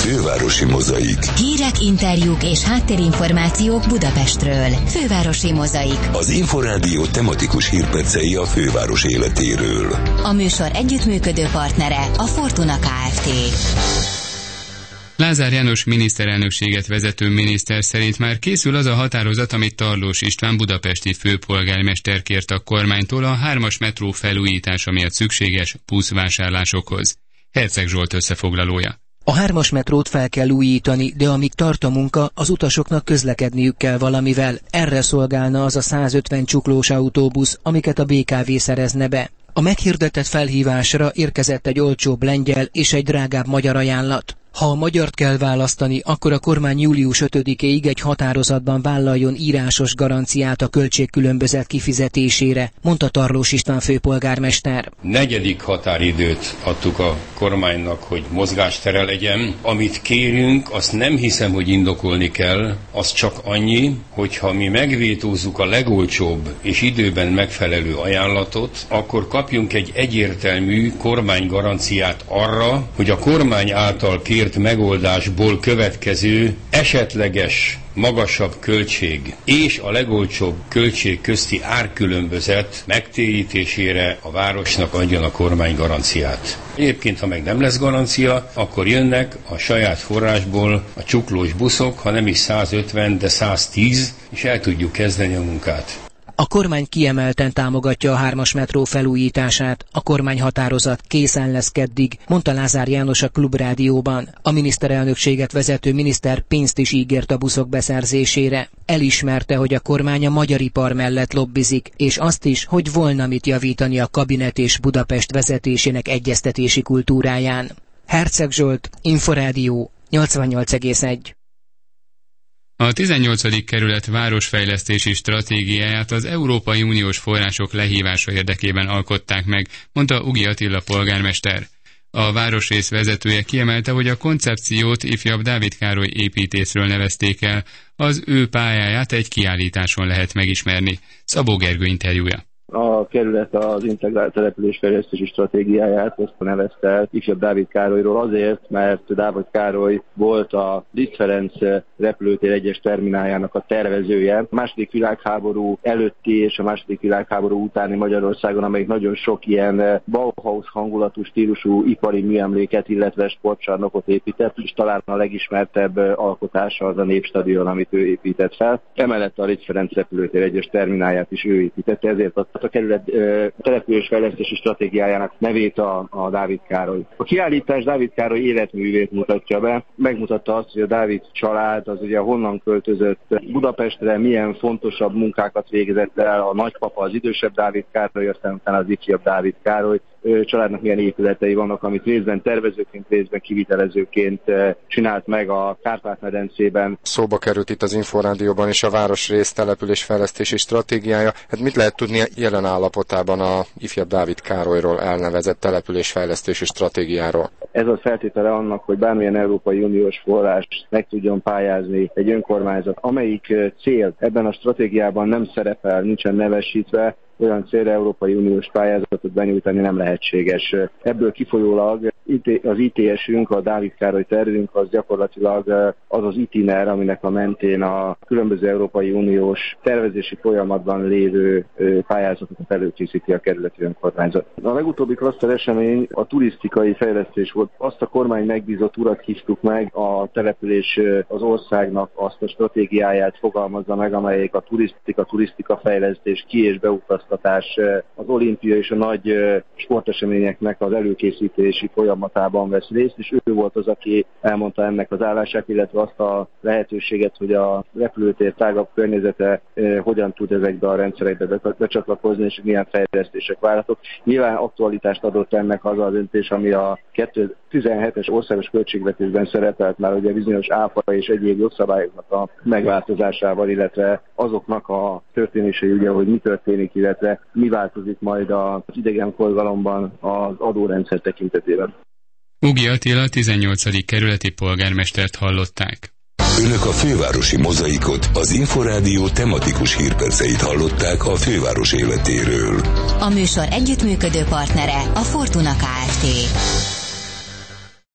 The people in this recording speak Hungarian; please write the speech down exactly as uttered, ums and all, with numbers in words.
Fővárosi Mozaik. Hírek, interjúk és háttérinformációk Budapestről. Fővárosi Mozaik. Az Inforádió tematikus hírpercei a főváros életéről. A műsor együttműködő partnere a Fortuna Kft. Lázár János miniszterelnökséget vezető miniszter szerint már készül az a határozat, amit Tarlós István budapesti főpolgármester kért a kormánytól a hármas metró felújítása miatt szükséges buszvásárlásokhoz. Herceg Zsolt összefoglalója. A hármas metrót fel kell újítani, de amíg tart a munka, az utasoknak közlekedniük kell valamivel. Erre szolgálna az a százötven csuklós autóbusz, amiket a bé ká vé szerezne be. A meghirdetett felhívásra érkezett egy olcsóbb lengyel és egy drágább magyar ajánlat. Ha a magyart kell választani, akkor a kormány július ötödikéig egy határozatban vállaljon írásos garanciát a költségkülönbözet kifizetésére, mondta Tarlós István főpolgármester. Negyedik határidőt adtuk a kormánynak, hogy mozgástere legyen. Amit kérünk, azt nem hiszem, hogy indokolni kell, az csak annyi, hogyha mi megvétózzuk a legolcsóbb és időben megfelelő ajánlatot, akkor kapjunk egy egyértelmű kormánygaranciát arra, hogy a kormány által kért megoldásból következő esetleges magasabb költség és a legolcsóbb költség közti árkülönbözet megtérítésére a városnak adjon a kormány garanciát. Egyébként, ha meg nem lesz garancia, akkor jönnek a saját forrásból a csuklós buszok, ha nem is százötven, de száztíz, és el tudjuk kezdeni a munkát. A kormány kiemelten támogatja a hármas metró felújítását, a kormányhatározat készen lesz keddig, mondta Lázár János a Klubrádióban. A miniszterelnökséget vezető miniszter pénzt is ígért a buszok beszerzésére. Elismerte, hogy a kormány a magyar ipar mellett lobbizik, és azt is, hogy volna mit javítani a kabinet és Budapest vezetésének egyeztetési kultúráján. Herceg Zsolt, Inforádió, nyolcvannyolc egész egy. A tizennyolcadik kerület városfejlesztési stratégiáját az Európai Uniós források lehívása érdekében alkották meg, mondta Ugi Attila polgármester. A városrész vezetője kiemelte, hogy a koncepciót ifjabb Dávid Károly építészről nevezték el, az ő pályáját egy kiállításon lehet megismerni. Szabó Gergő interjúja. A kerület az integrált településfejlesztési stratégiáját azt nevezte el ifjabb Dávid Károlyról azért, mert Dávid Károly volt a Liszt Ferenc repülőtér egyes termináljának a tervezője. A második világháború előtti és a második világháború utáni Magyarországon, amelyik nagyon sok ilyen Bauhaus hangulatú stílusú ipari műemléket, illetve sportcsarnokot épített, és talán a legismertebb alkotása az a Népstadion, amit ő épített fel. Emellett a Liszt Ferenc repülőtér egyes terminálját is ő építette, ezért a a kerület településfejlesztési stratégiájának nevét a, a Dávid Károly. A kiállítás Dávid Károly életművét mutatja be, megmutatta azt, hogy a Dávid család az ugye honnan költözött Budapestre, milyen fontosabb munkákat végzett el a nagypapa, az idősebb Dávid Károly, aztán utána az ifjabb Dávid Károly családnak milyen épületei vannak, amit részben tervezőként, részben kivitelezőként csinált meg a Kárpát-medencében. Szóba került itt az Inforádióban is a városrész településfejlesztési stratégiája. Hát mit lehet tudni jelen állapotában a ifjabb Dávid Károlyról elnevezett településfejlesztési stratégiáról? Ez az feltétele annak, hogy bármilyen Európai Uniós forrást meg tudjon pályázni egy önkormányzat, amelyik cél ebben a stratégiában nem szerepel, nincsen nevesítve, olyan célra Európai Uniós pályázatot benyújtani nem lehetséges. Ebből kifolyólag az í té es-ünk, a Dávid Károly tervünk az gyakorlatilag az az itiner, aminek a mentén a különböző Európai Uniós tervezési folyamatban lévő pályázatokat előkészíti a kerületi önkormányzat. A legutóbbi klaszter esemény a turisztikai fejlesztés volt. Azt a kormány megbízott urat hívtuk meg, a település az országnak azt a stratégiáját fogalmazza meg, amelyik a turisztika, turisztika fejlesztés, ki- és beutaztatás, az olimpia és a nagy sporteseményeknek az előkészítési folyamatában vesz részt, és ő volt az, aki elmondta ennek az állását, illetve azt a lehetőséget, hogy a repülőtér tágabb környezete eh, hogyan tud ezekbe a rendszerekbe becsatlakozni, és milyen fejlesztések várhatók. Nyilván aktualitást adott ennek az a döntés, ami a kétezer-tizenhetes országos költségvetésben szerepelt már ugye bizonyos áfa és egyéb jogszabályoknak a megváltozásával, illetve azoknak a történései, ugye, hogy mi történik, illetve mi változik majd az idegenforgalomban az adórendszer tekintetében. Ugi Attila tizennyolcadik kerületi polgármestert hallották. Önök a Fővárosi Mozaikot, az Inforádió tematikus hírperceit hallották a főváros életéről. A műsor együttműködő partnere a Fortuna Kft.